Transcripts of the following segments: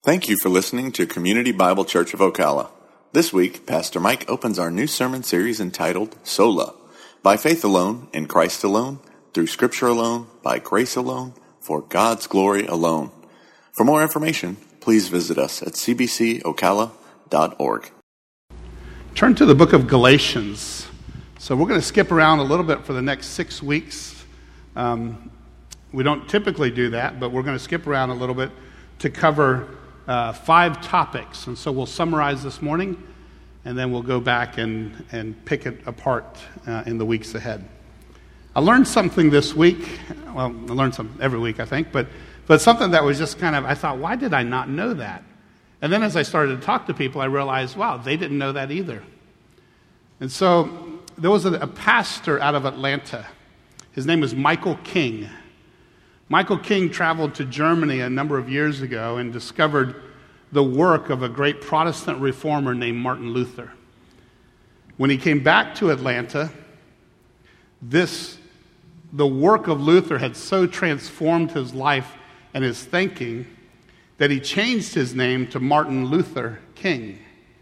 Thank you for listening to Community Bible Church of Ocala. This week, Pastor Mike opens our new sermon series entitled Sola, by faith alone, in Christ alone, through Scripture alone, by grace alone, for God's glory alone. For more information, please visit us at cbcocala.org. Turn to the book of Galatians. So we're going to skip around a little bit for the next 6 weeks. We don't typically do that, but we're going to skip around a little bit to cover 5 topics. And so we'll summarize this morning, and then we'll go back and pick it apart in the weeks ahead. I learned something this week. Well, I learn something every week, I think, but something that was just kind of, I thought, why did I not know that? And then as I started to talk to people, I realized, wow, they didn't know that either. And so there was a pastor out of Atlanta. His name was Michael King. Michael King traveled to Germany a number of years ago and discovered the work of a great Protestant reformer named Martin Luther. When he came back to Atlanta, the work of Luther had so transformed his life and his thinking that he changed his name to Martin Luther King.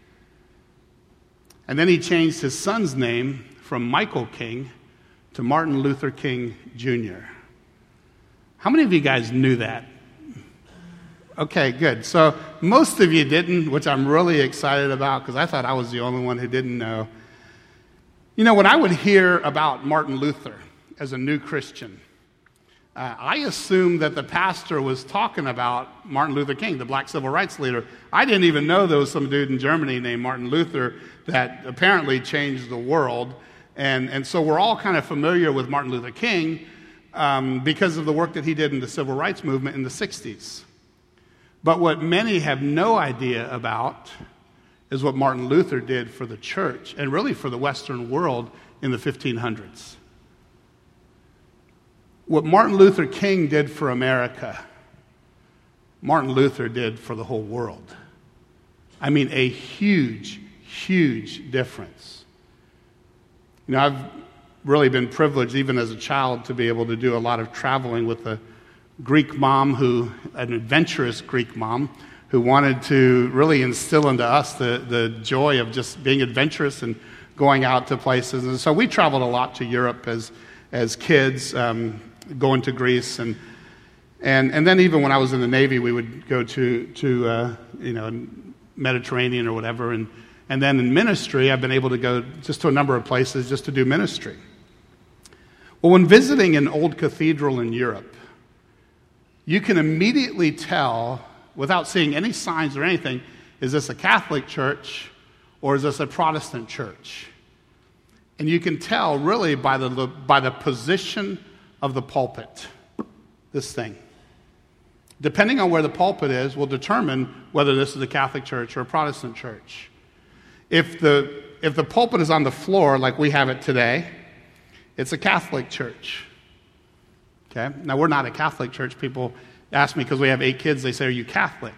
And then he changed his son's name from Michael King to Martin Luther King Jr. How many of you guys knew that? Okay, good. So most of you didn't, which I'm really excited about because I thought I was the only one who didn't know. You know, when I would hear about Martin Luther as a new Christian, I assumed that the pastor was talking about Martin Luther King, the black civil rights leader. I didn't even know there was some dude in Germany named Martin Luther that apparently changed the world. And so we're all kind of familiar with Martin Luther King because of the work that he did in the civil rights movement in the 60s. But what many have no idea about is what Martin Luther did for the church and really for the Western world in the 1500s. What Martin Luther King did for America, Martin Luther did for the whole world. I mean, a huge, huge difference. You know, I've really been privileged, even as a child, to be able to do a lot of traveling with a Greek mom, an adventurous Greek mom, who wanted to really instill into us the joy of just being adventurous and going out to places. And so we traveled a lot to Europe as kids, going to Greece, and then even when I was in the Navy, we would go to Mediterranean or whatever, and then in ministry, I've been able to go just to a number of places just to do ministry. Well, when visiting an old cathedral in Europe, you can immediately tell, without seeing any signs or anything, is this a Catholic church or is this a Protestant church? And you can tell really by the position of the pulpit, this thing. Depending on where the pulpit is will determine whether this is a Catholic church or a Protestant church. If the pulpit is on the floor like we have it today, it's a Catholic church. Okay? Now, we're not a Catholic church. People ask me because we have 8 kids, they say, are you Catholic?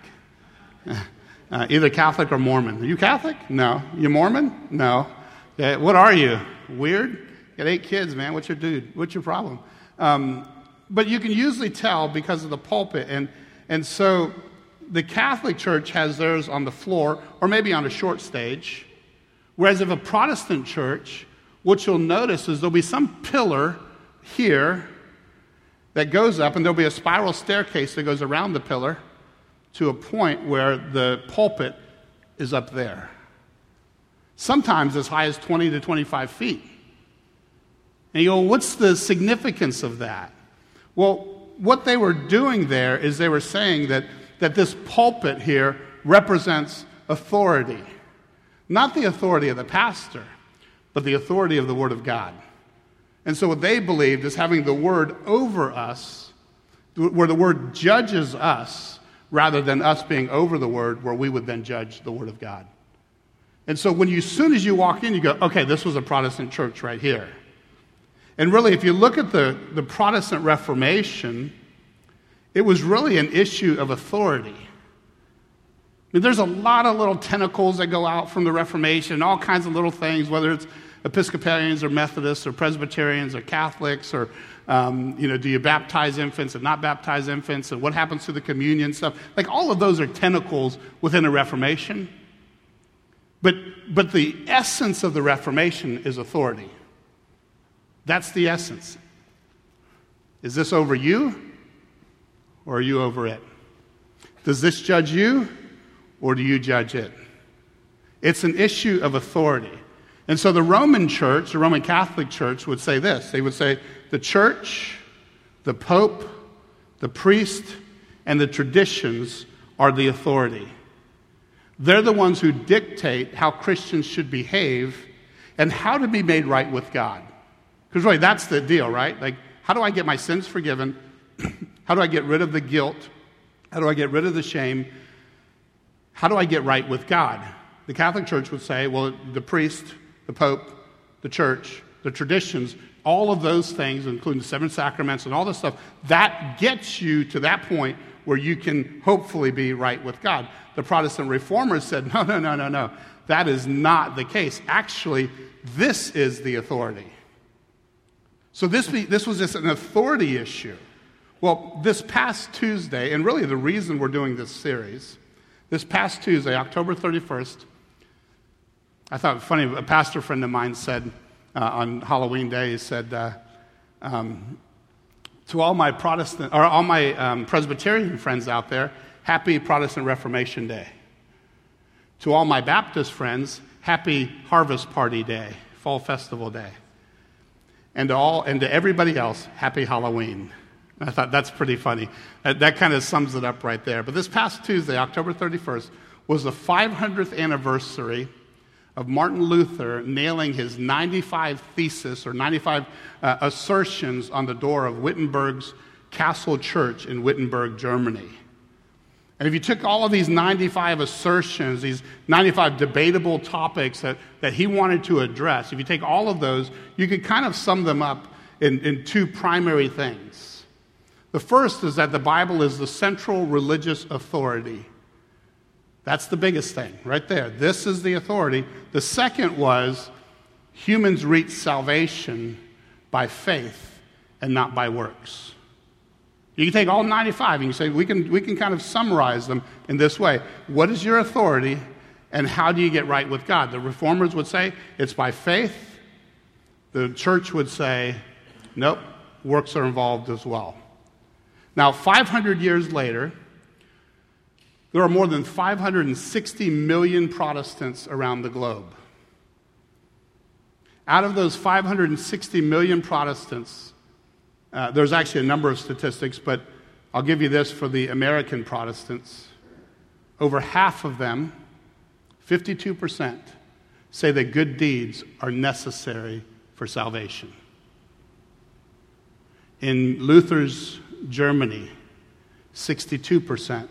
Either Catholic or Mormon. Are you Catholic? No. You Mormon? No. Okay, what are you? Weird? You got 8 kids, man. What's your problem? But you can usually tell because of the pulpit. And so the Catholic Church has theirs on the floor or maybe on a short stage. Whereas if a Protestant church, what you'll notice is there'll be some pillar here that goes up, and there'll be a spiral staircase that goes around the pillar to a point where the pulpit is up there. Sometimes as high as 20 to 25 feet. And you go, what's the significance of that? Well, what they were doing there is they were saying that this pulpit here represents authority. Not the authority of the pastor, but the authority of the Word of God. And so what they believed is having the Word over us, where the Word judges us, rather than us being over the Word, where we would then judge the Word of God. And so as soon as you walk in, you go, okay, this was a Protestant church right here. And really, if you look at the Protestant Reformation, it was really an issue of authority. I mean, there's a lot of little tentacles that go out from the Reformation, all kinds of little things, whether it's Episcopalians or Methodists or Presbyterians or Catholics, or do you baptize infants and not baptize infants, and what happens to the communion stuff? Like, all of those are tentacles within the Reformation. But the essence of the Reformation is authority. That's the essence. Is this over you, or are you over it? Does this judge you, or do you judge it? It's an issue of authority. And so the Roman Church, the Roman Catholic Church, would say this. They would say the church, the pope, the priest, and the traditions are the authority. They're the ones who dictate how Christians should behave and how to be made right with God. Because really, that's the deal, right? Like, how do I get my sins forgiven? How do I get rid of the guilt? How do I get rid of the shame? How do I get right with God? The Catholic Church would say, well, the priest, the pope, the church, the traditions, all of those things, including the seven sacraments and all this stuff, that gets you to that point where you can hopefully be right with God. The Protestant reformers said, no. That is not the case. Actually, this is the authority. So this was just an authority issue. Well, this past Tuesday, and really the reason we're doing this series, this past Tuesday, October 31st, I thought it was funny, a pastor friend of mine said on Halloween Day, he said, to all my Protestant, or all my Presbyterian friends out there, happy Protestant Reformation Day. To all my Baptist friends, happy Harvest Party Day, Fall Festival Day. And to everybody else, happy Halloween. And I thought that's pretty funny. That kind of sums it up right there. But this past Tuesday, October 31st, was the 500th anniversary of Martin Luther nailing his 95 thesis or 95 assertions on the door of Wittenberg's Castle Church in Wittenberg, Germany. And if you took all of these 95 assertions, these 95 debatable topics that he wanted to address, if you take all of those, you could kind of sum them up in two primary things. The first is that the Bible is the central religious authority. That's the biggest thing right there. This is the authority. The second was humans reach salvation by faith and not by works. You can take all 95 and you say, we can kind of summarize them in this way. What is your authority and how do you get right with God? The reformers would say it's by faith. The church would say, nope, works are involved as well. Now, 500 years later, there are more than 560 million Protestants around the globe. Out of those 560 million Protestants, there's actually a number of statistics, but I'll give you this for the American Protestants. Over half of them, 52%, say that good deeds are necessary for salvation. In Luther's Germany, 67%,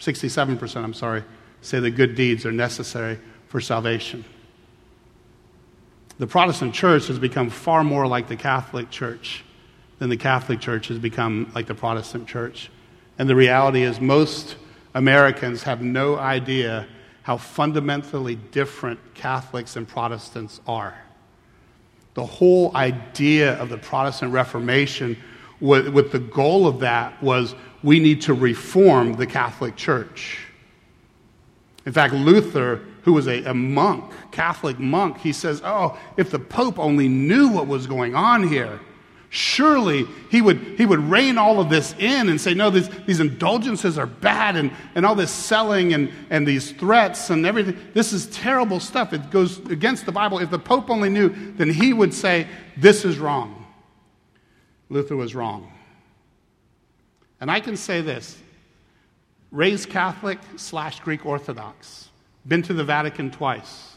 say that good deeds are necessary for salvation. The Protestant church has become far more like the Catholic Church than the Catholic Church has become like the Protestant Church. And the reality is most Americans have no idea how fundamentally different Catholics and Protestants are. The whole idea of the Protestant Reformation, with the goal of that, was we need to reform the Catholic Church. In fact, Luther, who was a monk, Catholic monk, he says, if the Pope only knew what was going on here, surely he would rein all of this in and say, no, these indulgences are bad, and all this selling and these threats and everything, this is terrible stuff. It goes against the Bible. If the Pope only knew, then he would say, this is wrong. Luther was wrong. And I can say this, raised Catholic / Greek Orthodox, been to the Vatican twice.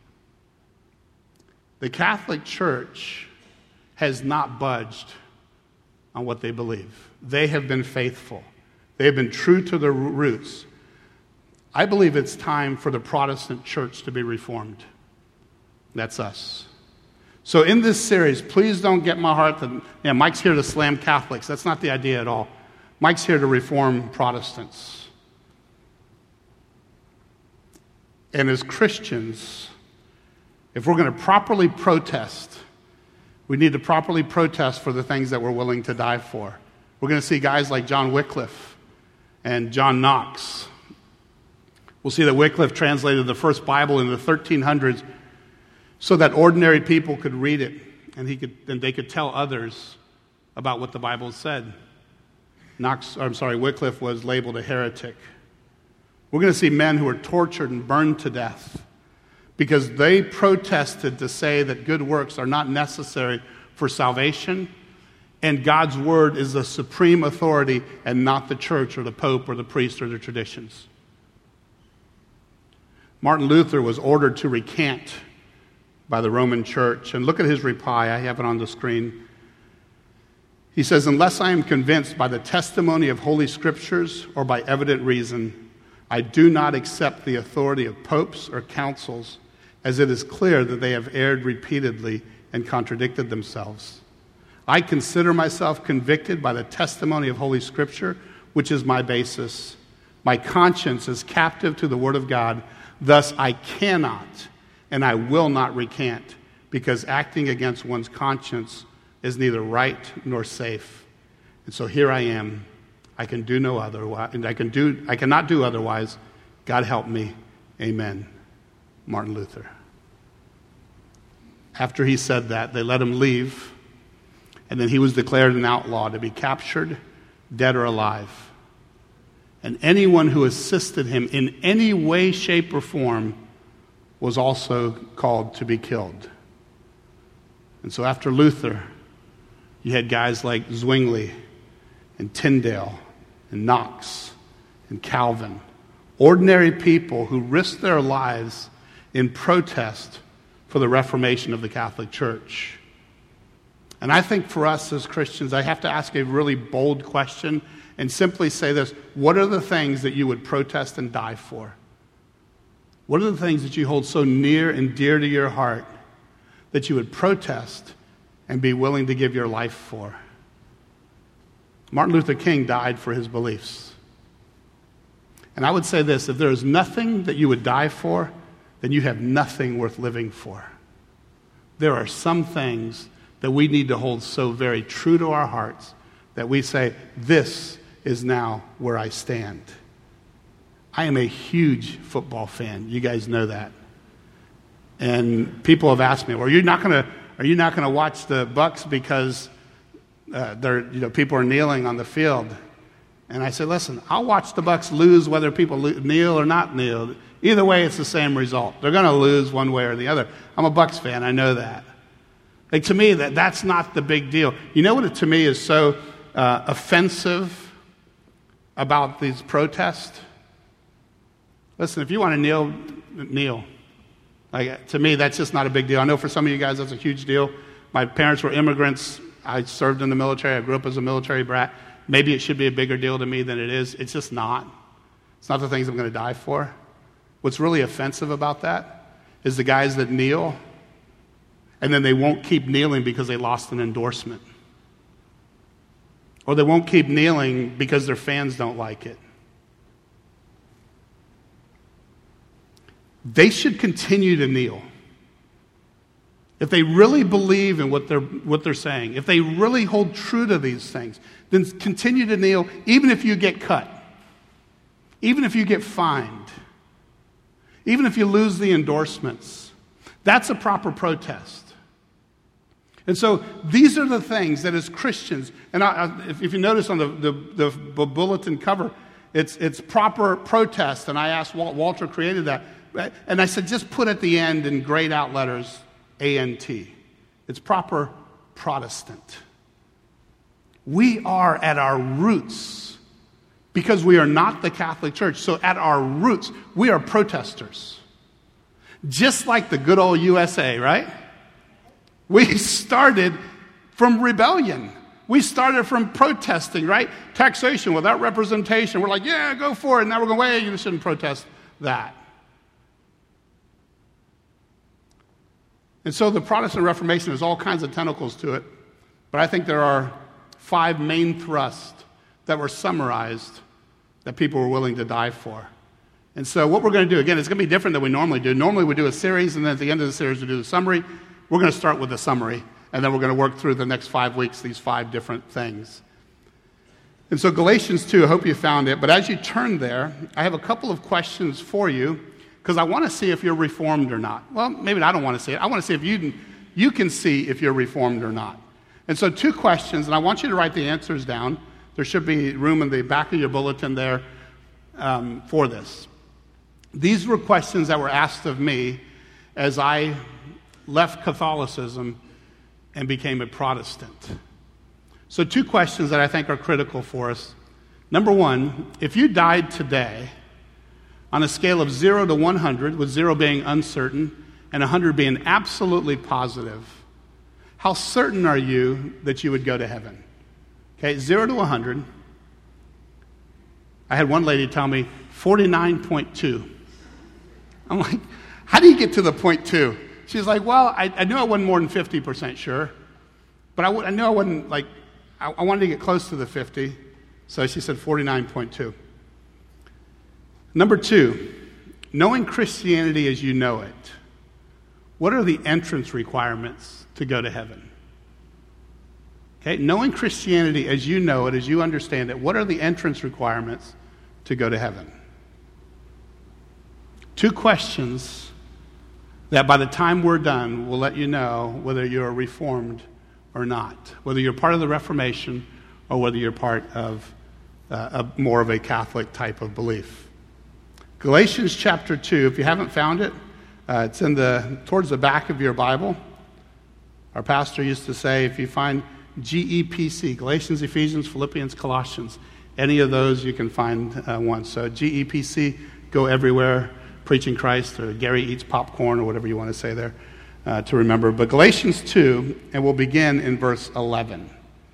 The Catholic Church has not budged on what they believe. They have been faithful. They have been true to their roots. I believe it's time for the Protestant church to be reformed. That's us. So in this series, please don't get my heart that Mike's here to slam Catholics. That's not the idea at all. Mike's here to reform Protestants. And as Christians, If we're going to properly protest, we need to properly protest for the things that we're willing to die for. We're going to see guys like John Wycliffe and John Knox. We'll see that Wycliffe translated the first Bible in the 1300s so that ordinary people could read it and they could tell others about what the Bible said. Wycliffe was labeled a heretic. We're going to see men who were tortured and burned to death because they protested to say that good works are not necessary for salvation, and God's word is the supreme authority and not the church or the pope or the priest or the traditions. Martin Luther was ordered to recant by the Roman church, and look at his reply. I have it on the screen. He says, "Unless I am convinced by the testimony of Holy Scriptures or by evident reason, I do not accept the authority of popes or councils, as it is clear that they have erred repeatedly and contradicted themselves. I consider myself convicted by the testimony of Holy Scripture, which is my basis. My conscience is captive to the Word of God. Thus I cannot and I will not recant, because acting against one's conscience is neither right nor safe. And so here I am. I can do no otherwise, and I cannot do otherwise. God help me. Amen." Martin Luther. After he said that, they let him leave, and then he was declared an outlaw to be captured, dead or alive. And anyone who assisted him in any way, shape, or form was also called to be killed. And so after Luther, you had guys like Zwingli and Tyndale and Knox and Calvin, ordinary people who risked their lives in protest for the reformation of the Catholic Church. And I think for us as Christians, I have to ask a really bold question and simply say this: what are the things that you would protest and die for? What are the things that you hold so near and dear to your heart that you would protest and be willing to give your life for? Martin Luther King died for his beliefs. And I would say this: if there is nothing that you would die for, then you have nothing worth living for. There are some things that we need to hold so very true to our hearts that we say, this is now where I stand. I am a huge football fan. You guys know that. And people have asked me, well, are you not going to watch the Bucs because people are kneeling on the field? And I say, listen, I'll watch the Bucs lose whether people kneel or not kneel. Either way, it's the same result. They're going to lose one way or the other. I'm a Bucs fan. I know that. Like, to me, that's not the big deal. You know what to me is so offensive about these protests? Listen, if you want to kneel, kneel. Like, to me, that's just not a big deal. I know for some of you guys that's a huge deal. My parents were immigrants. I served in the military. I grew up as a military brat. Maybe it should be a bigger deal to me than it is. It's just not. It's not the things I'm going to die for. What's really offensive about that is the guys that kneel, and then they won't keep kneeling because they lost an endorsement. Or they won't keep kneeling because their fans don't like it. They should continue to kneel. If they really believe in what they're saying, if they really hold true to these things, then continue to kneel, even if you get cut, even if you get fined, even if you lose the endorsements. That's a proper protest. And so these are the things that as Christians, and if you notice on the bulletin cover, it's proper protest, and I asked Walter created that, and I said just put at the end in grayed out letters, A-N-T. It's proper Protestant. We are at our roots, because we are not the Catholic Church, so at our roots, we are protesters. Just like the good old USA, right? We started from rebellion. We started from protesting, right? Taxation without representation. We're like, yeah, go for it. Now we're going, wait, you shouldn't protest that. And so the Protestant Reformation has all kinds of tentacles to it, but I think there are 5 main thrusts that were summarized that people were willing to die for. And so what we're going to do, again, it's going to be different than we normally do. Normally we do a series, and then at the end of the series we do the summary. We're going to start with the summary, and then we're going to work through the next 5 weeks, these 5 different things. And so Galatians 2, I hope you found it. But as you turn there, I have a couple of questions for you, because I want to see if you're reformed or not. Well, maybe I don't want to see it. I want to see if you can see if you're reformed or not. And so 2 questions, and I want you to write the answers down. There should be room in the back of your bulletin there for this. These were questions that were asked of me as I left Catholicism and became a Protestant. So 2 questions that I think are critical for us. Number 1, if you died today on a scale of 0 to 100, with 0 being uncertain and 100 being absolutely positive, how certain are you that you would go to heaven? Okay, 0 to 100. I had one lady tell me 49.2. I'm like, how do you get to the 0.2? She's like, well, I knew I wasn't more than 50% sure, but I knew I wasn't, like, I wanted to get close to the 50, so she said 49.2. Number 2, knowing Christianity as you know it, what are the entrance requirements to go to heaven? Okay, knowing Christianity as you know it, as you understand it, what are the entrance requirements to go to heaven? 2 questions that by the time we're done will let you know whether you're reformed or not, whether you're part of the Reformation or whether you're part of more of a Catholic type of belief. Galatians chapter 2, if you haven't found it, it's towards the back of your Bible. Our pastor used to say, if you find GEPC, Galatians, Ephesians, Philippians, Colossians, any of those you can find one. So GEPC, go everywhere, preaching Christ, or Gary eats popcorn, or whatever you want to say there to remember. But Galatians 2, and we'll begin in verse 11.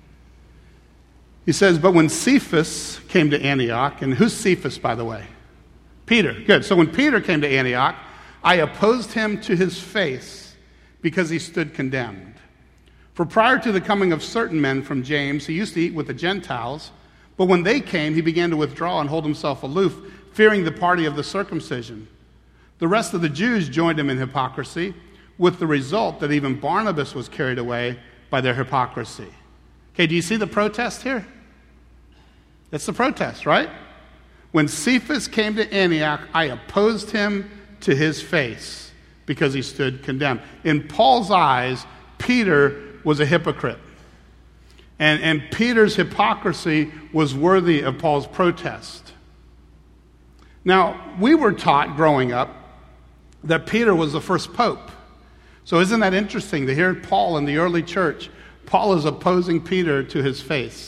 He says, but when Cephas came to Antioch, and who's Cephas, by the way? Peter. Good. So when Peter came to Antioch, I opposed him to his face because he stood condemned. For prior to the coming of certain men from James, he used to eat with the Gentiles, but when they came, he began to withdraw and hold himself aloof, fearing the party of the circumcision. The rest of the Jews joined him in hypocrisy, with the result that even Barnabas was carried away by their hypocrisy. Okay, do you see the protest here? That's the protest, right? When Cephas came to Antioch, I opposed him to his face because he stood condemned. In Paul's eyes, Peter was a hypocrite. And Peter's hypocrisy was worthy of Paul's protest. Now, we were taught growing up that Peter was the first pope. So isn't that interesting to hear Paul in the early church? Paul is opposing Peter to his face.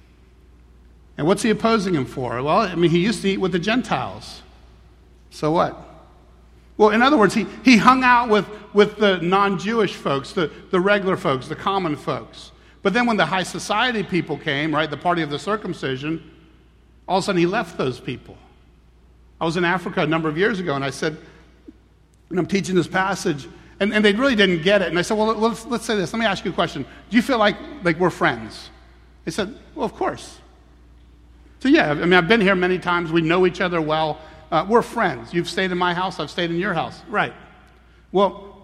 And what's he opposing him for? Well, I mean, he used to eat with the Gentiles. So what? Well, in other words, he hung out with the non-Jewish folks, the regular folks, the common folks. But then when the high society people came, right, the party of the circumcision, all of a sudden he left those people. I was in Africa a number of years ago, and I said, and I'm teaching this passage, and they really didn't get it. And I said, well, let's say this. Let me ask you a question. Do you feel like we're friends? They said, well, of course. So yeah, I mean, I've been here many times. We know each other well. We're friends. You've stayed in my house. I've stayed in your house. Right. Well,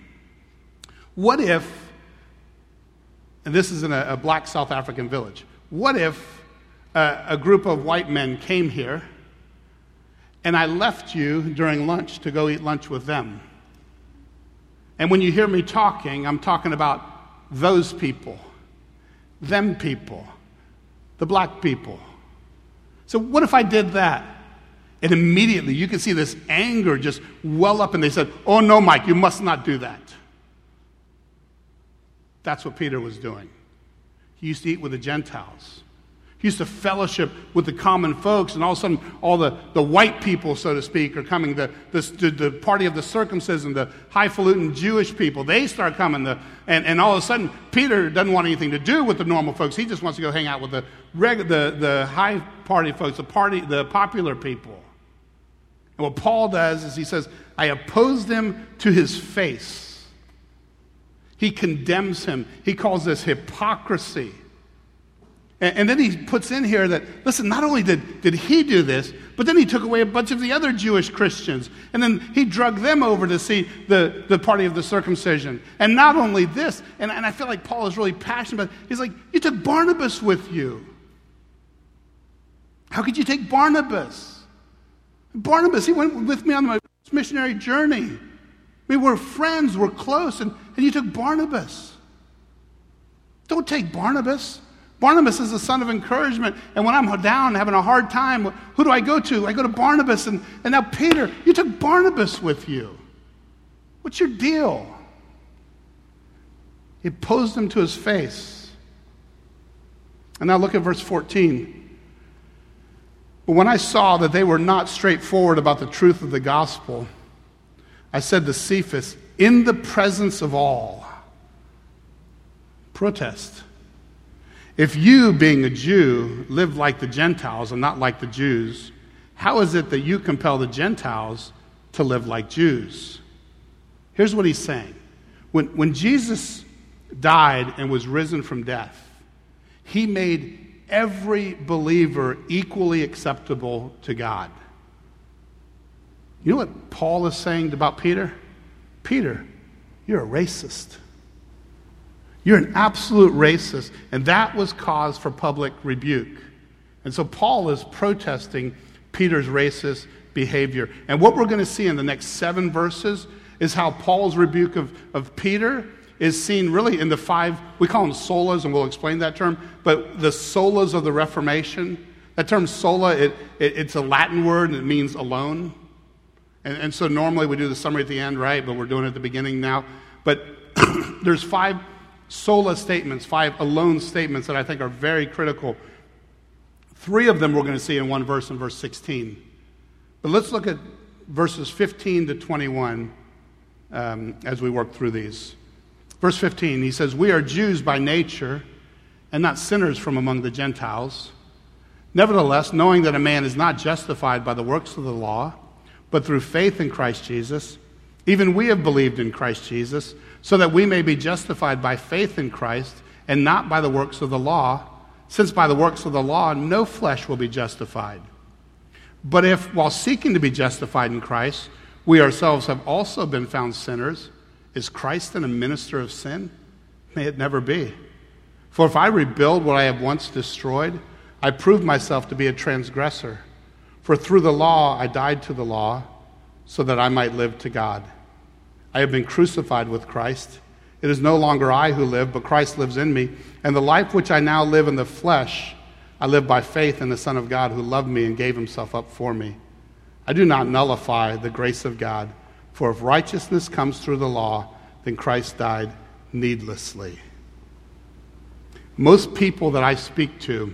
what if, and this is in a black South African village, what if a group of white men came here and I left you during lunch to go eat lunch with them? And when you hear me talking, I'm talking about those people, them people, the black people. So what if I did that? And immediately you can see this anger just well up, and they said, oh no, Mike, you must not do that. That's what Peter was doing. He used to eat with the Gentiles. He used to fellowship with the common folks, and all of a sudden, all the white people, so to speak, are coming. The party of the circumcision, the highfalutin Jewish people, they start coming. And all of a sudden, Peter doesn't want anything to do with the normal folks. He just wants to go hang out with the high party folks, the popular people. And what Paul does is he says, I opposed him to his face. He condemns him. He calls this hypocrisy. And then he puts in here that, listen, not only did he do this, but then he took away a bunch of the other Jewish Christians. And then he drug them over to see the party of the circumcision. And not only this, and I feel like Paul is really passionate about it. He's like, you took Barnabas with you. How could you take Barnabas? Barnabas, he went with me on my missionary journey. We were friends, we're close, and you took Barnabas. Don't take Barnabas. Barnabas is a son of encouragement. And when I'm down, having a hard time, who do I go to? I go to Barnabas. And now Peter, you took Barnabas with you. What's your deal? He opposed him to his face. And now look at verse 14. But when I saw that they were not straightforward about the truth of the gospel, I said to Cephas, in the presence of all, protest. If you, being a Jew, live like the Gentiles and not like the Jews, how is it that you compel the Gentiles to live like Jews? Here's what he's saying. When Jesus died and was risen from death, he made every believer equally acceptable to God. You know what Paul is saying about Peter? Peter, you're a racist. You're an absolute racist, and that was cause for public rebuke. And so Paul is protesting Peter's racist behavior. And what we're going to see in the next 7 verses is how Paul's rebuke of Peter is seen really in the 5, we call them solas, and we'll explain that term, but the solas of the Reformation. That term sola, it's a Latin word, and it means alone. And so normally we do the summary at the end, right? But we're doing it at the beginning now. But there's 5 sola statements, 5 alone statements that I think are very critical. 3 of them we're going to see in one verse, in verse 16. But let's look at verses 15 to 21 as we work through these. Verse 15, he says, we are Jews by nature and not sinners from among the Gentiles. Nevertheless, knowing that a man is not justified by the works of the law, but through faith in Christ Jesus, even we have believed in Christ Jesus, so that we may be justified by faith in Christ and not by the works of the law, since by the works of the law no flesh will be justified. But if, while seeking to be justified in Christ, we ourselves have also been found sinners, is Christ then a minister of sin? May it never be. For if I rebuild what I have once destroyed, I prove myself to be a transgressor. For through the law I died to the law, so that I might live to God. I have been crucified with Christ. It is no longer I who live, but Christ lives in me. And the life which I now live in the flesh, I live by faith in the Son of God who loved me and gave himself up for me. I do not nullify the grace of God, for if righteousness comes through the law, then Christ died needlessly. Most people that I speak to,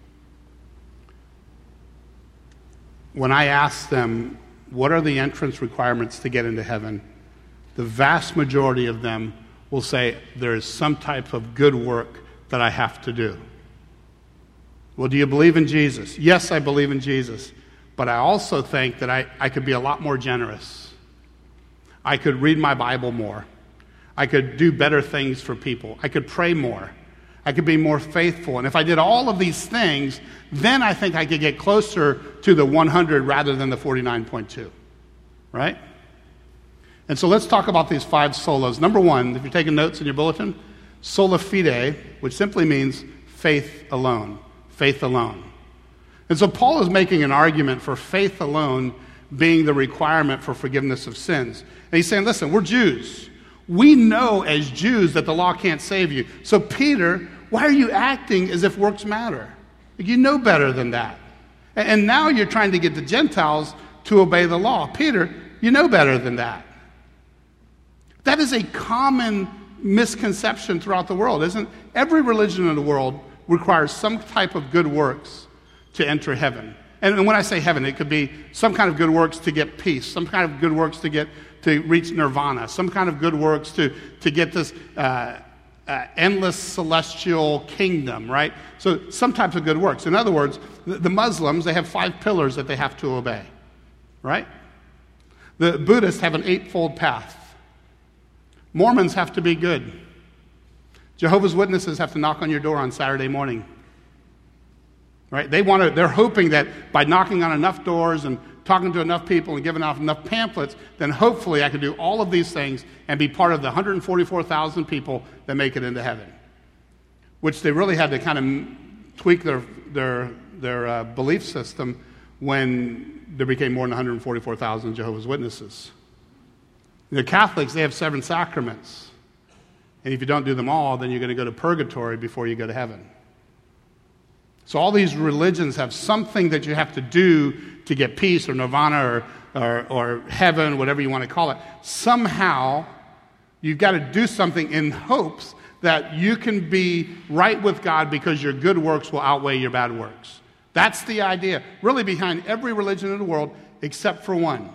when I ask them, what are the entrance requirements to get into heaven? The vast majority of them will say, there is some type of good work that I have to do. Well, do you believe in Jesus? Yes, I believe in Jesus. But I also think that I could be a lot more generous. I could read my Bible more. I could do better things for people. I could pray more. I could be more faithful. And if I did all of these things, then I think I could get closer to the 100 rather than the 49.2. Right? And so let's talk about these 5 solas. Number 1, if you're taking notes in your bulletin, sola fide, which simply means faith alone. Faith alone. And so Paul is making an argument for faith alone being the requirement for forgiveness of sins. And he's saying, listen, we're Jews. We know as Jews that the law can't save you. So Peter, why are you acting as if works matter? You know better than that. And now you're trying to get the Gentiles to obey the law. Peter, you know better than that. That is a common misconception throughout the world, isn't it? Every religion in the world requires some type of good works to enter heaven. And when I say heaven, it could be some kind of good works to get peace, some kind of good works to reach nirvana, some kind of good works to get this endless celestial kingdom, right? So some types of good works. In other words, the Muslims, they have 5 pillars that they have to obey, right? The Buddhists have an 8-fold path. Mormons have to be good. Jehovah's Witnesses have to knock on your door on Saturday morning. right? They're hoping that by knocking on enough doors and talking to enough people and giving out enough pamphlets, then hopefully I can do all of these things and be part of the 144,000 people that make it into heaven, which they really had to kind of tweak their belief system when there became more than 144,000 Jehovah's Witnesses. The Catholics, they have 7 sacraments. And if you don't do them all, then you're going to go to purgatory before you go to heaven. So all these religions have something that you have to do to get peace or nirvana or heaven, whatever you want to call it. Somehow, you've got to do something in hopes that you can be right with God because your good works will outweigh your bad works. That's the idea, really behind every religion in the world except for one.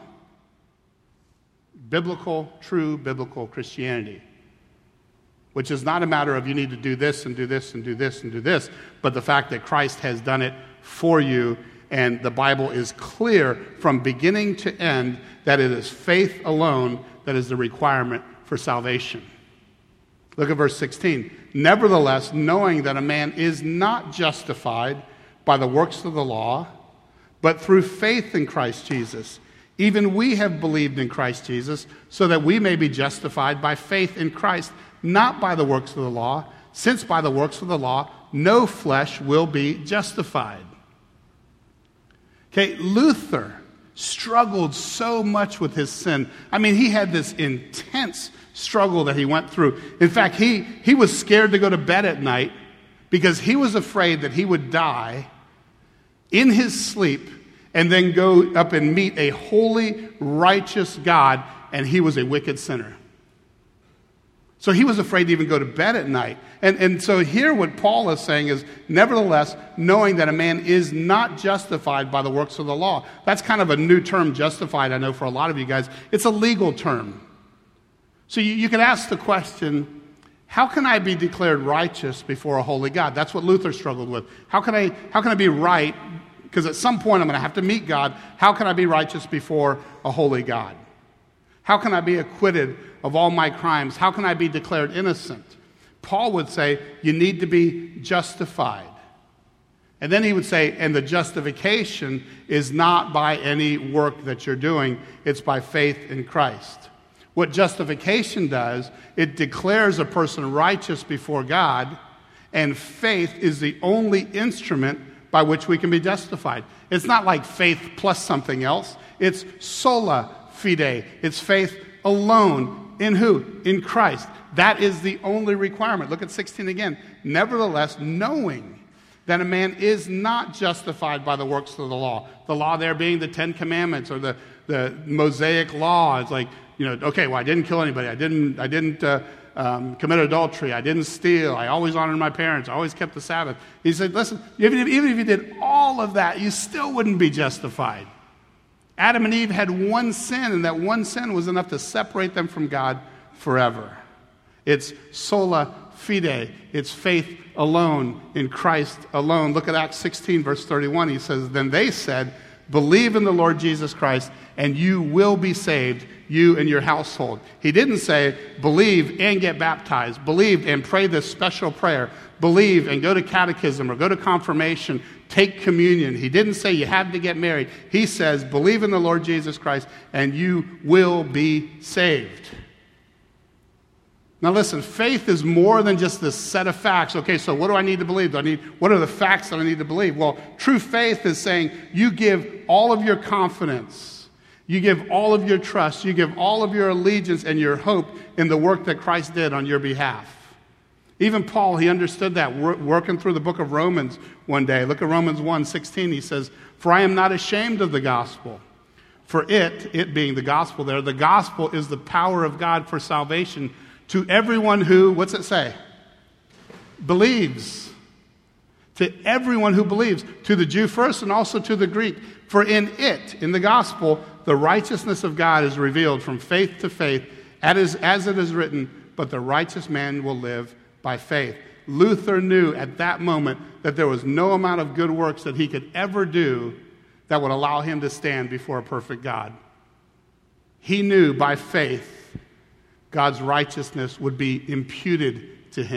True biblical Christianity. Which is not a matter of you need to do this and do this and do this and do this, but the fact that Christ has done it for you, and the Bible is clear from beginning to end that it is faith alone that is the requirement for salvation. Look at verse 16. Nevertheless, knowing that a man is not justified by the works of the law, but through faith in Christ Jesus, even we have believed in Christ Jesus, so that we may be justified by faith in Christ, not by the works of the law, since by the works of the law no flesh will be justified. Okay, Luther struggled so much with his sin. I mean, he had this intense struggle that he went through. In fact, he was scared to go to bed at night because he was afraid that he would die in his sleep and then go up and meet a holy, righteous God, and he was a wicked sinner. So he was afraid to even go to bed at night. And so here what Paul is saying is, nevertheless, knowing that a man is not justified by the works of the law. That's kind of a new term, justified, I know for a lot of you guys. It's a legal term. So you can ask the question, how can I be declared righteous before a holy God? That's what Luther struggled with. How can I be right? Because at some point I'm going to have to meet God. How can I be righteous before a holy God? How can I be acquitted of all my crimes? How can I be declared innocent? Paul would say, you need to be justified. And then he would say, and the justification is not by any work that you're doing, it's by faith in Christ. What justification does, it declares a person righteous before God, and faith is the only instrument by which we can be justified. It's not like faith plus something else. It's sola fide. It's faith alone. In who? In Christ. That is the only requirement. Look at 16 again. Nevertheless, knowing that a man is not justified by the works of the law. The law there being the 10 Commandments or the Mosaic law. It's like, okay, well, I didn't kill anybody. I didn't commit adultery. I didn't steal. I always honored my parents. I always kept the Sabbath. He said, listen, even if you did all of that, you still wouldn't be justified. Adam and Eve had one sin, and that one sin was enough to separate them from God forever. It's sola fide. It's faith alone, in Christ alone. Look at Acts 16, verse 31. He says, then they said, believe in the Lord Jesus Christ, and you will be saved, you and your household. He didn't say, believe and get baptized. Believe and pray this special prayer. Believe and go to catechism or go to confirmation. Take communion. He didn't say you have to get married. He says, believe in the Lord Jesus Christ, and you will be saved. Now listen, faith is more than just this set of facts. Okay, so what do I need to believe? What are the facts that I need to believe? Well, true faith is saying you give all of your confidence, you give all of your trust, you give all of your allegiance and your hope in the work that Christ did on your behalf. Even Paul, he understood that, working through the book of Romans one day. Look at Romans 1:16. He says, for I am not ashamed of the gospel. For it being the gospel there, the gospel is the power of God for salvation to everyone who, what's it say? Believes. To everyone who believes. To the Jew first and also to the Greek. For in the gospel, the righteousness of God is revealed from faith to faith, as it is written, but the righteous man will live by faith. Luther knew at that moment that there was no amount of good works that he could ever do that would allow him to stand before a perfect God. He knew by faith God's righteousness would be imputed to him.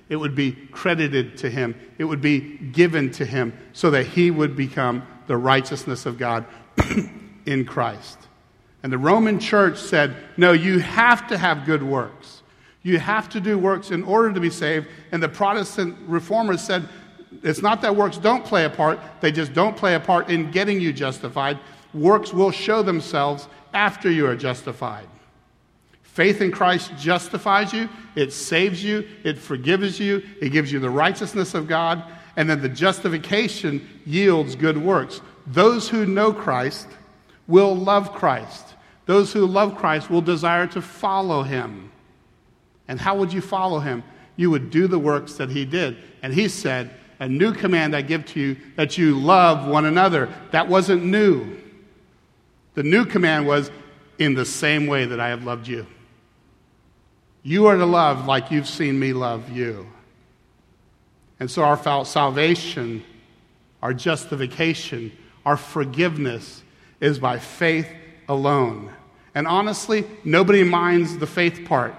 It would be credited to him. It would be given to him so that he would become the righteousness of God in Christ. And the Roman church said, no, you have to have good works. You have to do works in order to be saved. And the Protestant reformers said, it's not that works don't play a part. They just don't play a part in getting you justified. Works will show themselves after you are justified. Faith in Christ justifies you. It saves you. It forgives you. It gives you the righteousness of God. And then the justification yields good works. Those who know Christ will love Christ. Those who love Christ will desire to follow him. And how would you follow him? You would do the works that he did. And he said, a new command I give to you, that you love one another. That wasn't new. The new command was, in the same way that I have loved you. You are to love like you've seen me love you. And so our salvation, our justification, our forgiveness is by faith alone. And honestly, nobody minds the faith part.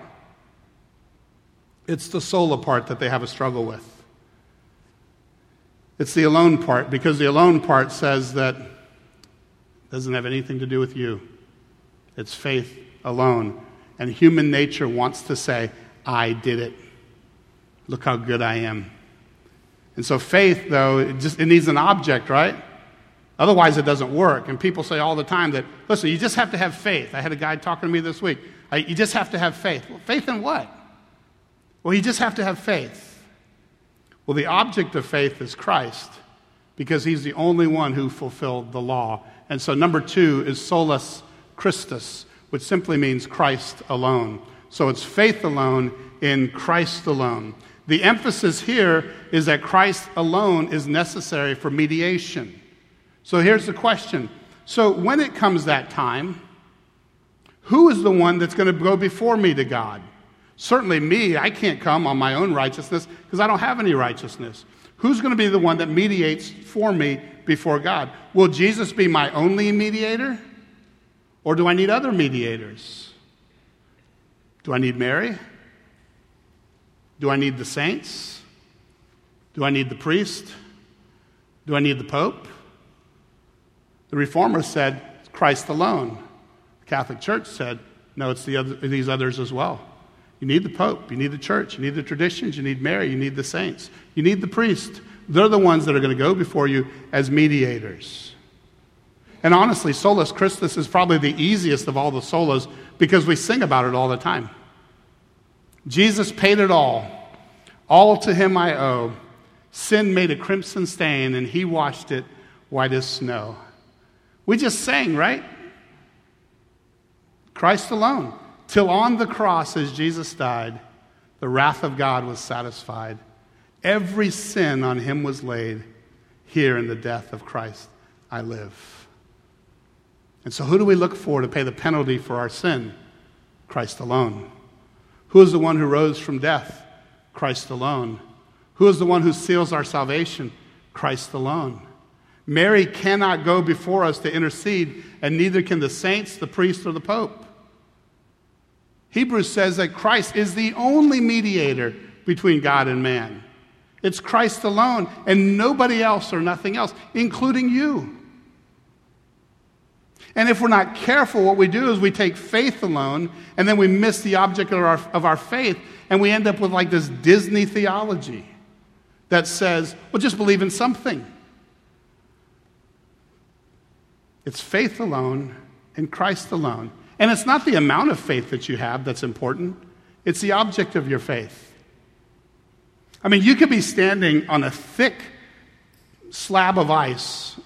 It's the sola part that they have a struggle with. It's the alone part, because the alone part says that it doesn't have anything to do with you. It's faith alone. And human nature wants to say, I did it. Look how good I am. And so faith, though, it needs an object, right? Otherwise, it doesn't work. And people say all the time that, listen, you just have to have faith. I had a guy talking to me this week. You just have to have faith. Well, faith in what? Well, you just have to have faith. Well, the object of faith is Christ, because he's the only one who fulfilled the law. And so number 2 is solus Christus, which simply means Christ alone. So it's faith alone in Christ alone. The emphasis here is that Christ alone is necessary for mediation. So here's the question. So when it comes that time, who is the one that's going to go before me to God? Certainly me, I can't come on my own righteousness because I don't have any righteousness. Who's going to be the one that mediates for me before God? Will Jesus be my only mediator? Or do I need other mediators? Do I need Mary? Do I need the saints? Do I need the priest? Do I need the Pope? The Reformers said, Christ alone. The Catholic Church said, no, it's these others as well. You need the Pope, you need the church, you need the traditions, you need Mary, you need the saints, you need the priest. They're the ones that are going to go before you as mediators. And honestly, solus Christus is probably the easiest of all the solas because we sing about it all the time. Jesus paid it all. All to him I owe. Sin made a crimson stain, and he washed it white as snow. We just sang, right? Christ alone. Till on the cross, as Jesus died, the wrath of God was satisfied. Every sin on him was laid. Here in the death of Christ I live. And so who do we look for to pay the penalty for our sin? Christ alone. Who is the one who rose from death? Christ alone. Who is the one who seals our salvation? Christ alone. Mary cannot go before us to intercede, and neither can the saints, the priest, or the Pope. Hebrews says that Christ is the only mediator between God and man. It's Christ alone, and nobody else or nothing else, including you. And if we're not careful, what we do is we take faith alone, and then we miss the object of our faith, and we end up with like this Disney theology that says, well, just believe in something. It's faith alone and Christ alone. And it's not the amount of faith that you have that's important. It's the object of your faith. I mean, you could be standing on a thick slab of ice,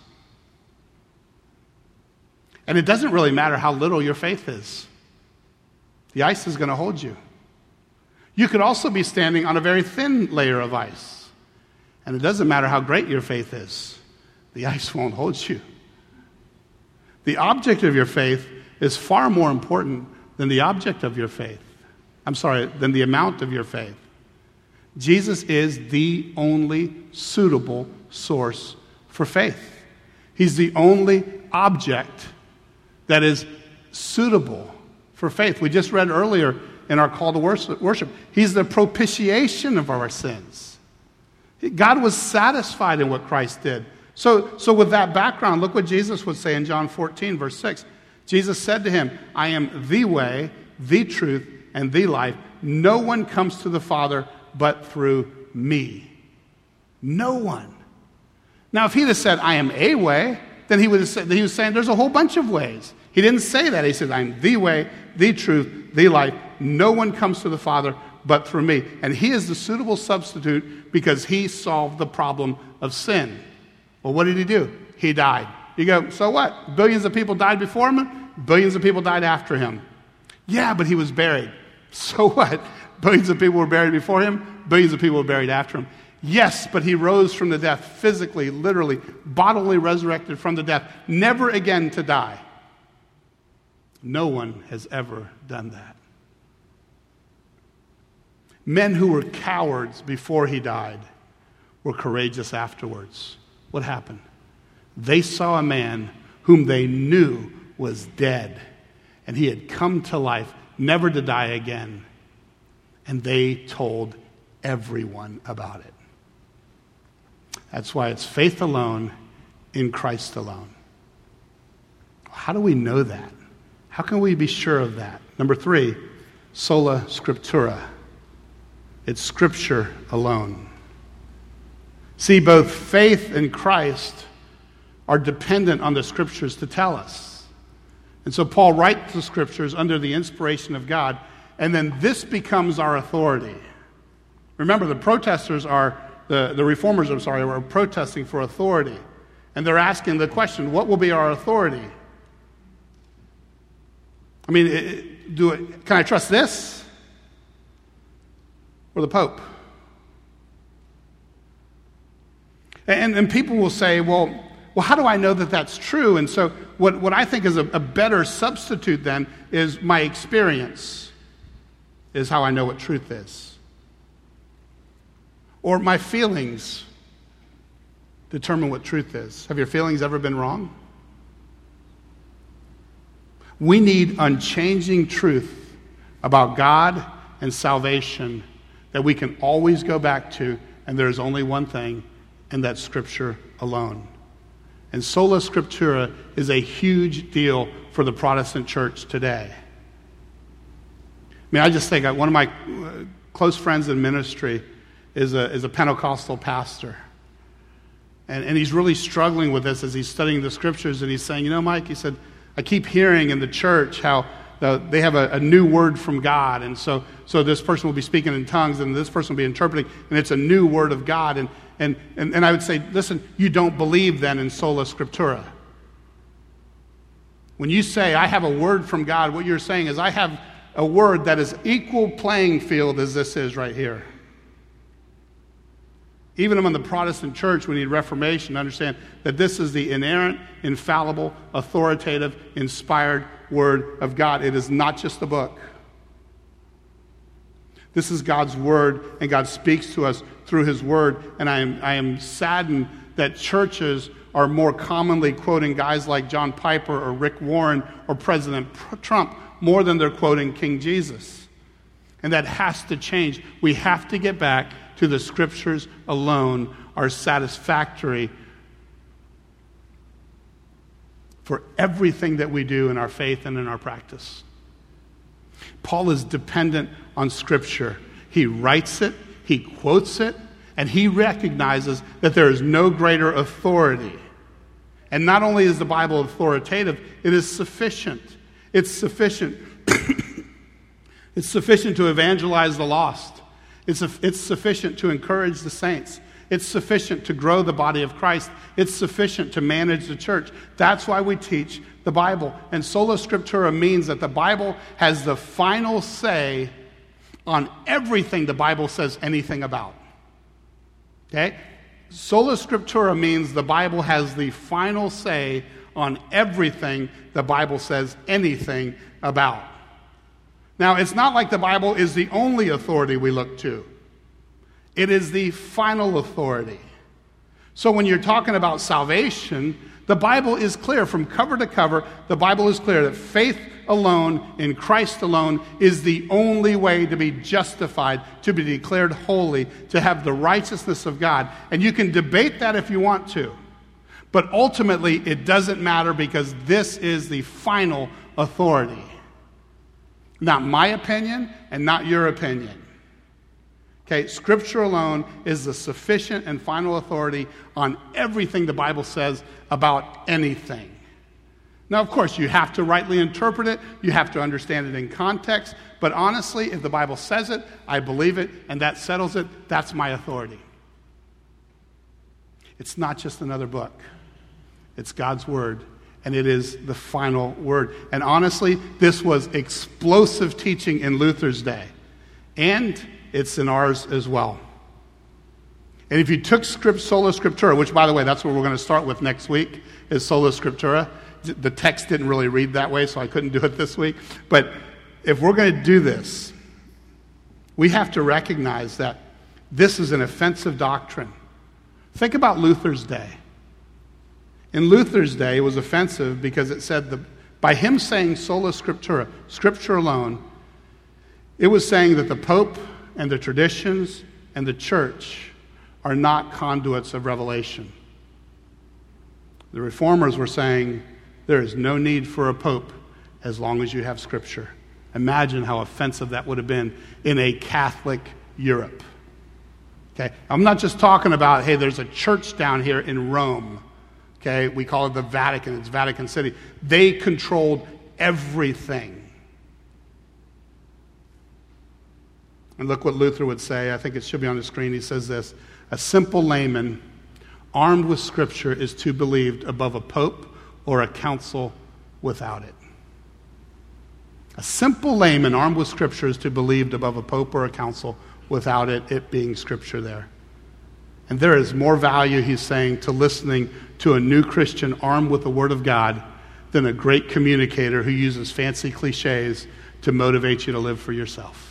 and it doesn't really matter how little your faith is. The ice is going to hold you. You could also be standing on a very thin layer of ice, and it doesn't matter how great your faith is. The ice won't hold you. The object of your faith is far more important than the object of your faith. Than the amount of your faith. Jesus is the only suitable source for faith. He's the only object that is suitable for faith. We just read earlier in our call to worship. He's the propitiation of our sins. God was satisfied in what Christ did. So with that background, look what Jesus would say in John 14, verse 6. Jesus said to him, I am the way, the truth, and the life. No one comes to the Father but through me. No one. Now, if he'd have said, I am a way, then he was saying there's a whole bunch of ways. He didn't say that. He said, I'm the way, the truth, the life. No one comes to the Father but through me. And he is the suitable substitute because he solved the problem of sin. Well, what did he do? He died. You go, so what? Billions of people died before him? Billions of people died after him. Yeah, but he was buried. So what? Billions of people were buried before him. Billions of people were buried after him. Yes, but he rose from the death physically, literally, bodily resurrected from the death, never again to die. No one has ever done that. Men who were cowards before he died were courageous afterwards. What happened? They saw a man whom they knew was dead, and he had come to life, never to die again. And they told everyone about it. That's why it's faith alone in Christ alone. How do we know that? How can we be sure of that? Number 3, sola scriptura. It's Scripture alone. See, both faith and Christ are dependent on the Scriptures to tell us. And so Paul writes the Scriptures under the inspiration of God, and then this becomes our authority. Remember, the protesters are, the reformers, are protesting for authority. And they're asking the question, what will be our authority? I mean, can I trust this? Or the Pope? And people will say, well, how do I know that that's true? And so what I think is a better substitute then is my experience is how I know what truth is. Or my feelings determine what truth is. Have your feelings ever been wrong? We need unchanging truth about God and salvation that we can always go back to, and there is only one thing, and that's Scripture alone. And sola scriptura is a huge deal for the Protestant church today. I mean, I just think one of my close friends in ministry is a Pentecostal pastor. And he's really struggling with this as he's studying the Scriptures, and he's saying, Mike, he said, I keep hearing in the church how they have a new word from God, and so this person will be speaking in tongues, and this person will be interpreting, and it's a new word of God. And I would say, listen, you don't believe then in sola scriptura. When you say, I have a word from God, what you're saying is, I have a word that is equal playing field as this is right here. Even among the Protestant church, we need reformation to understand that this is the inerrant, infallible, authoritative, inspired Word of God. It is not just a book. This is God's Word, and God speaks to us through His Word. And I am saddened that churches are more commonly quoting guys like John Piper or Rick Warren or President Trump more than they're quoting King Jesus. And that has to change. We have to get back to the Scriptures alone are satisfactory for everything that we do in our faith and in our practice. Paul is dependent on Scripture. He writes it, he quotes it, and he recognizes that there is no greater authority. And not only is the Bible authoritative, it is sufficient. It's sufficient. It's sufficient to evangelize the lost. It's sufficient to encourage the saints. It's sufficient to grow the body of Christ. It's sufficient to manage the church. That's why we teach the Bible. And sola scriptura means that the Bible has the final say on everything the Bible says anything about. Okay? Sola scriptura means the Bible has the final say on everything the Bible says anything about. Now, it's not like the Bible is the only authority we look to. It is the final authority. So when you're talking about salvation, The Bible is clear. From cover to cover, the Bible is clear that faith alone in Christ alone is the only way to be justified, to be declared holy, to have the righteousness of God. And you can debate that if you want to. But ultimately, it doesn't matter because this is the final authority. Not my opinion and not your opinion. Okay, Scripture alone is the sufficient and final authority on everything the Bible says about anything. Now, of course, you have to rightly interpret it. You have to understand it in context. But honestly, if the Bible says it, I believe it, and that settles it. That's my authority. It's not just another book. It's God's Word, and it is the final word. And honestly, this was explosive teaching in Luther's day. And it's in ours as well. And if you took Sola Scriptura, which, by the way, that's what we're going to start with next week, is Sola Scriptura. The text didn't really read that way, so I couldn't do it this week. But if we're going to do this, we have to recognize that this is an offensive doctrine. Think about Luther's day. In Luther's day, it was offensive because it said, by him saying Sola Scriptura, Scripture alone, it was saying that the Pope and the traditions and the church are not conduits of revelation. The Reformers were saying there is no need for a pope as long as you have Scripture. Imagine how offensive that would have been in a Catholic Europe. Okay, I'm not just talking about, hey, there's a church down here in Rome. Okay, we call it the Vatican. It's Vatican City. They controlled everything. And look what Luther would say. I think it should be on the screen. He says this: a simple layman armed with Scripture is to be believed above a pope or a council without it. A simple layman armed with Scripture is to be believed above a pope or a council without it being Scripture there. And there is more value, he's saying, to listening to a new Christian armed with the Word of God than a great communicator who uses fancy cliches to motivate you to live for yourself.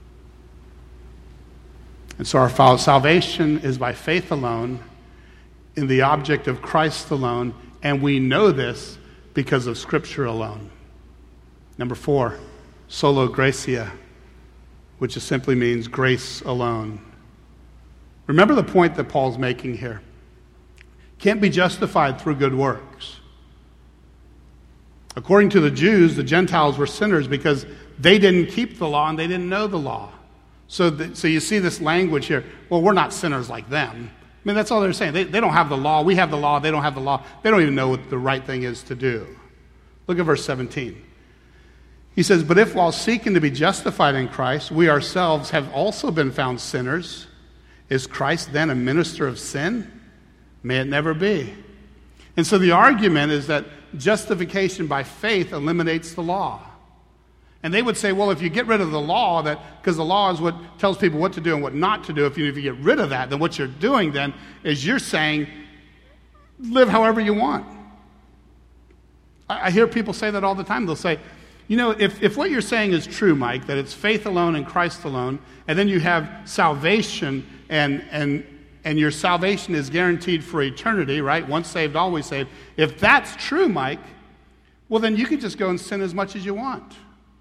And so our salvation is by faith alone, in the object of Christ alone, and we know this because of Scripture alone. Number 4, sola gratia, which simply means grace alone. Remember the point that Paul's making here. Can't be justified through good works. According to the Jews, the Gentiles were sinners because they didn't keep the law and they didn't know the law. So you see this language here. Well, we're not sinners like them. I mean, that's all they're saying. They don't have the law. We have the law. They don't have the law. They don't even know what the right thing is to do. Look at verse 17. He says, but if while seeking to be justified in Christ, we ourselves have also been found sinners, is Christ then a minister of sin? May it never be. And so the argument is that justification by faith eliminates the law. And they would say, well, if you get rid of the law, because the law is what tells people what to do and what not to do, if you get rid of that, then what you're doing then is you're saying, live however you want. I hear people say that all the time. They'll say, you know, if what you're saying is true, Mike, that it's faith alone and Christ alone, and then you have salvation and your salvation is guaranteed for eternity, right? Once saved, always saved. If that's true, Mike, well, then you can just go and sin as much as you want.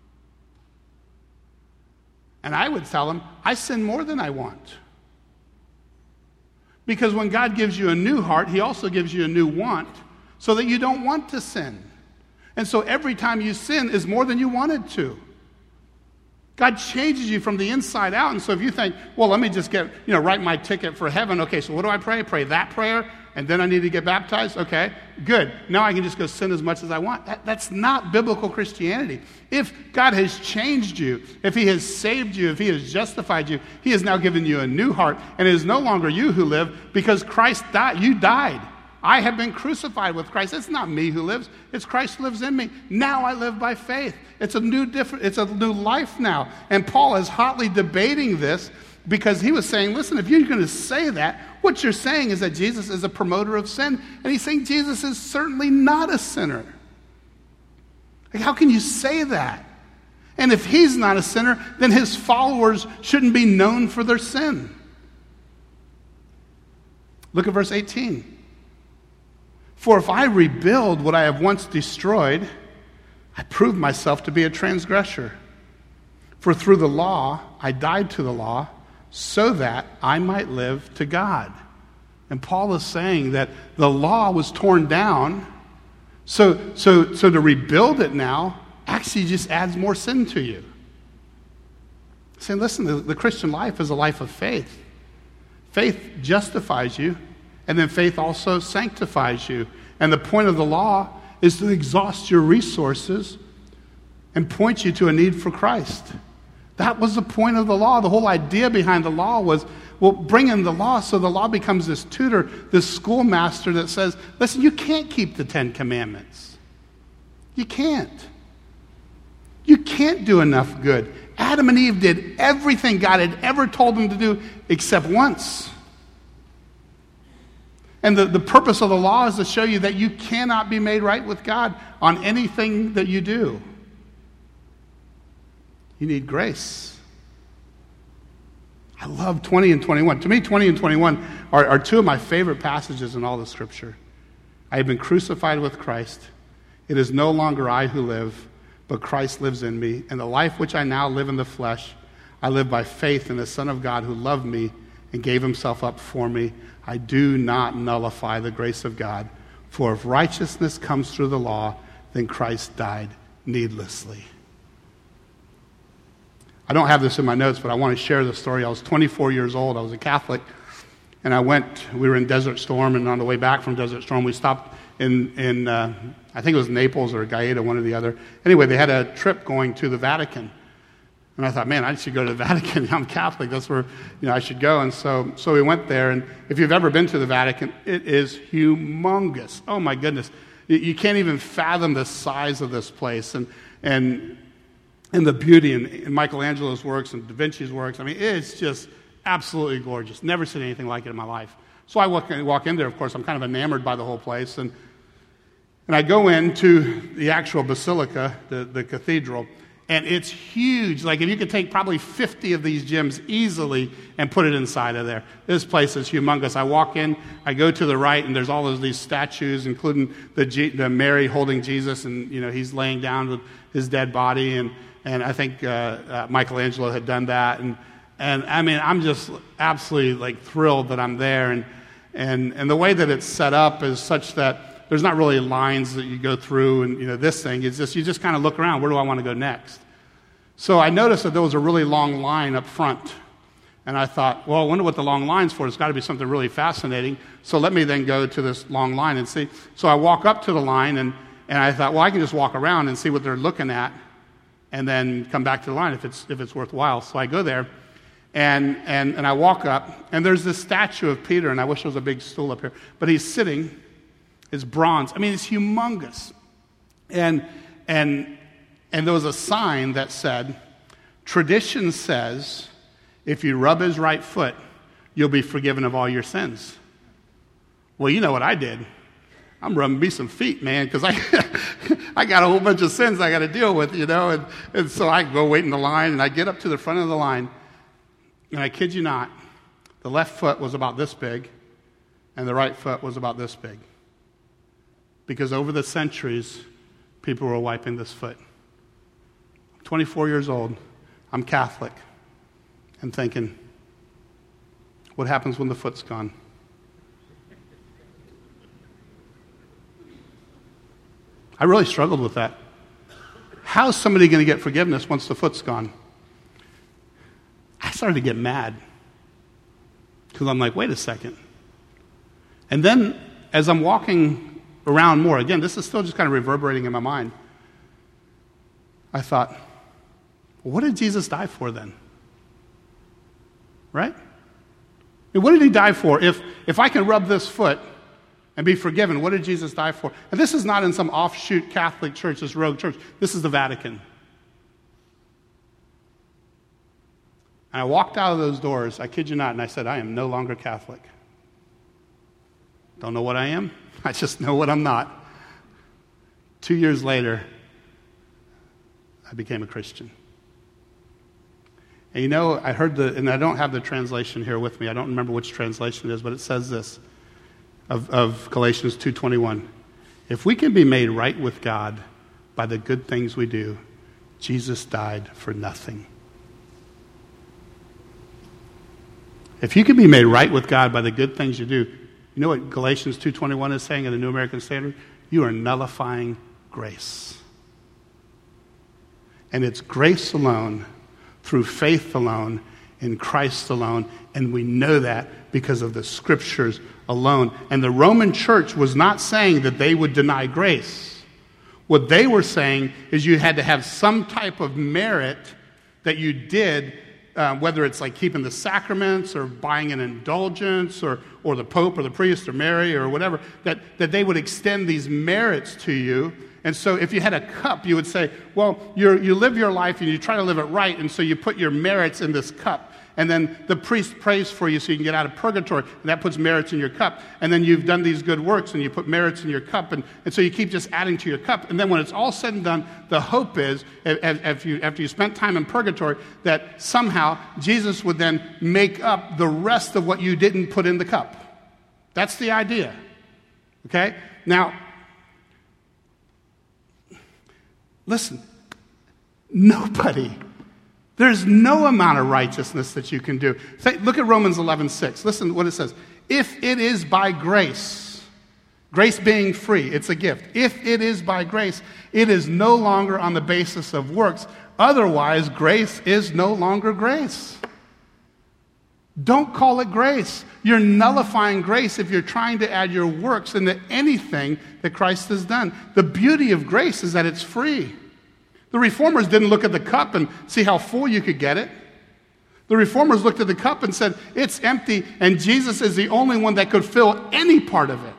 And I would tell them, I sin more than I want. Because when God gives you a new heart, he also gives you a new want so that you don't want to sin. And so every time you sin is more than you wanted to. God changes you from the inside out. And so if you think, well, let me just write my ticket for heaven. Okay, so what do I pray? Pray that prayer, and then I need to get baptized? Okay, good. Now I can just go sin as much as I want. That's not biblical Christianity. If God has changed you, if he has saved you, if he has justified you, he has now given you a new heart, and it is no longer you who live because Christ died. You died. I have been crucified with Christ. It's not me who lives. It's Christ who lives in me. Now I live by faith. It's a new life now. And Paul is hotly debating this because he was saying, listen, if you're going to say that, what you're saying is that Jesus is a promoter of sin. And he's saying Jesus is certainly not a sinner. Like, how can you say that? And if he's not a sinner, then his followers shouldn't be known for their sin. Look at verse 18. For if I rebuild what I have once destroyed, I prove myself to be a transgressor. For through the law I died to the law, so that I might live to God. And Paul is saying that the law was torn down, so to rebuild it now actually just adds more sin to you. Saying, listen, the Christian life is a life of faith. Faith justifies you, and then faith also sanctifies you. And the point of the law is to exhaust your resources and point you to a need for Christ. That was the point of the law. The whole idea behind the law was, well, bring in the law so the law becomes this tutor, this schoolmaster that says, listen, you can't keep the 10 Commandments. You can't. You can't do enough good. Adam and Eve did everything God had ever told them to do except once. And the purpose of the law is to show you that you cannot be made right with God on anything that you do. You need grace. I love 20 and 21. To me, 20 and 21 are two of my favorite passages in all the Scripture. I have been crucified with Christ. It is no longer I who live, but Christ lives in me. And the life which I now live in the flesh, I live by faith in the Son of God who loved me and gave himself up for me. I do not nullify the grace of God. For if righteousness comes through the law, then Christ died needlessly. I don't have this in my notes, but I want to share the story. I was 24 years old. I was a Catholic. And we were in Desert Storm, and on the way back from Desert Storm, we stopped in I think it was Naples or Gaeta, one or the other. Anyway, they had a trip going to the Vatican. And I thought, man, I should go to the Vatican. I'm Catholic. That's where I should go. And so we went there. And if you've ever been to the Vatican, it is humongous. Oh, my goodness. You can't even fathom the size of this place and the beauty in Michelangelo's works and Da Vinci's works. I mean, it's just absolutely gorgeous. Never seen anything like it in my life. So I walk in there, of course. I'm kind of enamored by the whole place. And I go into the actual basilica, the cathedral, and it's huge. Like, if you could take probably 50 of these gems easily and put it inside of there. This place is humongous. I walk in, I go to the right, and there's all of these statues, including the Mary holding Jesus, and he's laying down with his dead body, and I think Michelangelo had done that, and I mean, I'm just absolutely thrilled that I'm there, and the way that it's set up is such that there's not really lines that you go through, and this thing is just, you just kind of look around, where do I want to go next? So I noticed that there was a really long line up front, and I thought, well, I wonder what the long line's for. It's got to be something really fascinating, so let me then go to this long line and see. So I walk up to the line, and I thought, well, I can just walk around and see what they're looking at, and then come back to the line if it's worthwhile. So I go there, and I walk up, and there's this statue of Peter, and I wish there was a big stool up here, but he's sitting. It's bronze. I mean, it's humongous. And there was a sign that said, tradition says, if you rub his right foot, you'll be forgiven of all your sins. Well, you know what I did? I'm rubbing me some feet, man, because I got a whole bunch of sins I got to deal with, and so I go wait in the line, and I get up to the front of the line, and I kid you not, the left foot was about this big, and the right foot was about this big. Because over the centuries, people were wiping this foot. I'm 24 years old. I'm Catholic. And thinking, what happens when the foot's gone? I really struggled with that. How's somebody going to get forgiveness once the foot's gone? I started to get mad. Because I'm like, wait a second. And then, as I'm walking around more, again, this is still just kind of reverberating in my mind, I thought, well, what did Jesus die for then? Right? I mean, what did he die for? If I can rub this foot and be forgiven, what did Jesus die for? And this is not in some offshoot Catholic church, this rogue church. This is the Vatican. And I walked out of those doors, I kid you not, and I said, I am no longer Catholic. Don't know what I am. I just know what I'm not. 2 years later, I became a Christian. And I heard and I don't have the translation here with me. I don't remember which translation it is, but it says this. of Galatians 2:21. If we can be made right with God by the good things we do, Jesus died for nothing. If you can be made right with God by the good things you do, you know what Galatians 2:21 is saying in the New American Standard? You are nullifying grace. And it's grace alone, through faith alone, in Christ alone, and we know that because of the Scriptures alone. And the Roman church was not saying that they would deny grace. What they were saying is you had to have some type of merit that you did, whether it's like keeping the sacraments or buying an indulgence or the Pope or the priest or Mary or whatever, that they would extend these merits to you. And so if you had a cup, you would say, well, you live your life and you try to live it right, and so you put your merits in this cup. And then the priest prays for you so you can get out of purgatory, and that puts merits in your cup. And then you've done these good works, and you put merits in your cup, and so you keep just adding to your cup. And then when it's all said and done, the hope is, after you spent time in purgatory, that somehow Jesus would then make up the rest of what you didn't put in the cup. That's the idea. Okay? Now, listen, there's no amount of righteousness that you can do. Look at Romans 11:6. Listen to what it says. If it is by grace, grace being free, it's a gift. If it is by grace, it is no longer on the basis of works. Otherwise, grace is no longer grace. Don't call it grace. You're nullifying grace if you're trying to add your works into anything that Christ has done. The beauty of grace is that it's free. The Reformers didn't look at the cup and see how full you could get it. The Reformers looked at the cup and said, it's empty, and Jesus is the only one that could fill any part of it.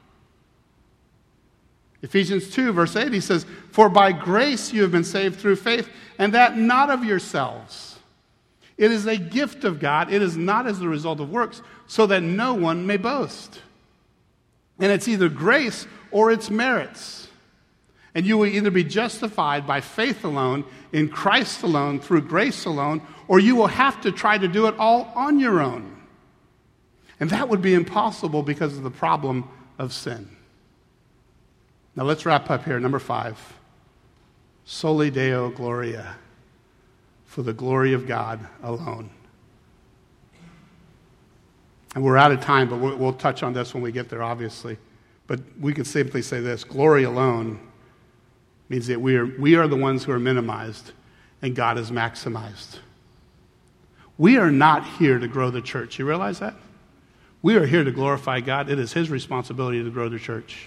Ephesians 2, verse 8, he says, for by grace you have been saved through faith, and that not of yourselves. It is a gift of God. It is not as the result of works, so that no one may boast. And it's either grace or it's merits. And you will either be justified by faith alone, in Christ alone, through grace alone, or you will have to try to do it all on your own. And that would be impossible because of the problem of sin. Now let's wrap up here. Number 5. Soli Deo Gloria. For the glory of God alone. And we're out of time, but we'll touch on this when we get there, obviously. But we could simply say this. Glory alone means that we are the ones who are minimized and God is maximized. We are not here to grow the church. You realize that? We are here to glorify God. It is His responsibility to grow the church.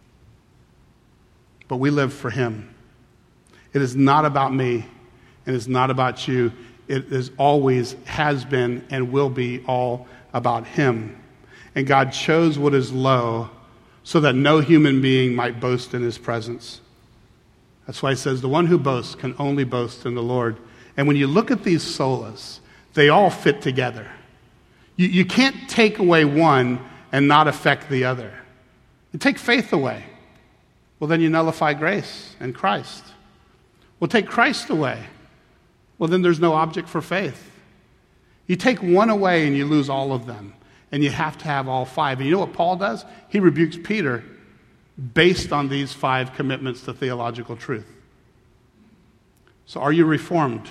But we live for Him. It is not about me, and it's not about you. It is always has been and will be all about Him. And God chose what is low so that no human being might boast in His presence. That's why He says the one who boasts can only boast in the Lord. And when you look at these solas, they all fit together. You can't take away one and not affect the other. You take faith away. Well, then you nullify grace and Christ. Well, take Christ away. Well, then there's no object for faith. You take one away and you lose all of them. And you have to have all 5. And you know what Paul does? He rebukes Peter based on these 5 commitments to theological truth. So are you reformed?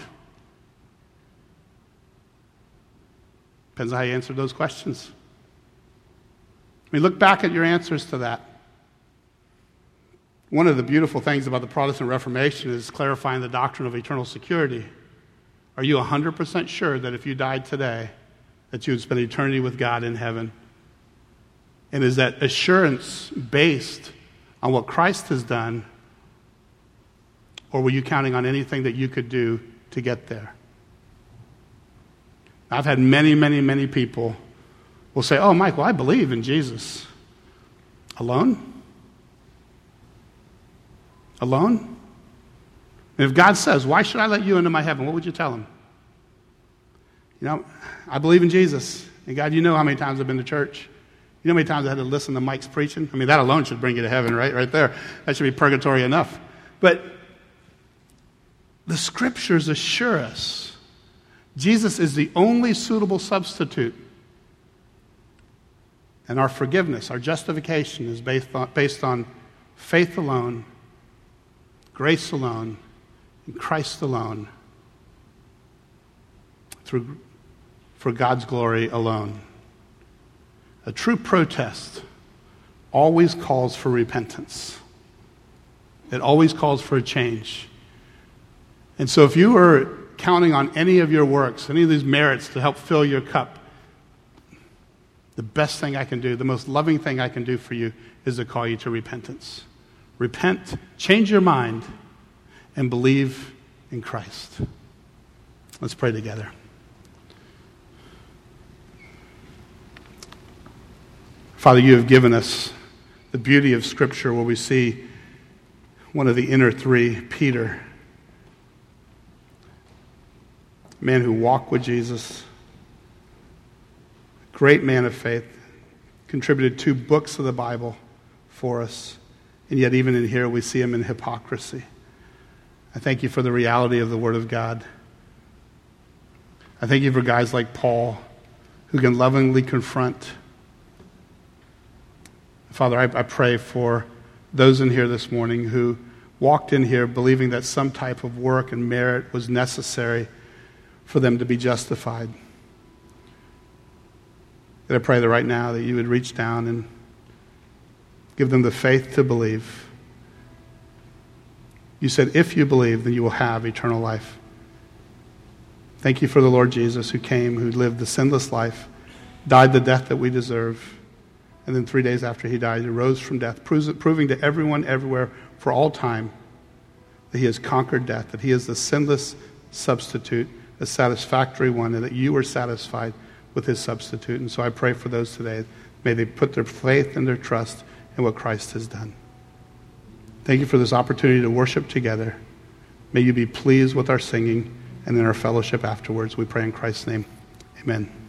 Depends on how you answer those questions. I mean, look back at your answers to that. One of the beautiful things about the Protestant Reformation is clarifying the doctrine of eternal security. Are you 100% sure that if you died today, that you would spend eternity with God in heaven? And is that assurance based on what Christ has done, or were you counting on anything that you could do to get there? I've had many, many, many people will say, oh, Michael, I believe in Jesus. Alone? Alone? And if God says, why should I let you into my heaven? What would you tell him? You know, I believe in Jesus. And God, you know how many times I've been to church. You know how many times I had to listen to Mike's preaching? I mean, that alone should bring you to heaven, right there. That should be purgatory enough. But the Scriptures assure us Jesus is the only suitable substitute. And our forgiveness, our justification is based on faith alone, grace alone, in Christ alone, for God's glory alone. A true protest always calls for repentance. It always calls for a change. And so if you are counting on any of your works, any of these merits to help fill your cup, the best thing I can do, the most loving thing I can do for you is to call you to repentance. Repent, change your mind, and believe in Christ. Let's pray together. Father, you have given us the beauty of Scripture where we see one of the inner three, Peter, a man who walked with Jesus, a great man of faith, contributed 2 books of the Bible for us, and yet even in here we see him in hypocrisy. I thank you for the reality of the Word of God. I thank you for guys like Paul who can lovingly confront. Father, I pray for those in here this morning who walked in here believing that some type of work and merit was necessary for them to be justified. That I pray that right now that you would reach down and give them the faith to believe. You said, if you believe, then you will have eternal life. Thank you for the Lord Jesus who came, who lived the sinless life, died the death that we deserve, and then 3 days after he died, he rose from death, proving to everyone, everywhere, for all time, that he has conquered death, that he is the sinless substitute, a satisfactory one, and that you are satisfied with his substitute. And so I pray for those today. May they put their faith and their trust in what Christ has done. Thank you for this opportunity to worship together. May you be pleased with our singing and in our fellowship afterwards. We pray in Christ's name. Amen.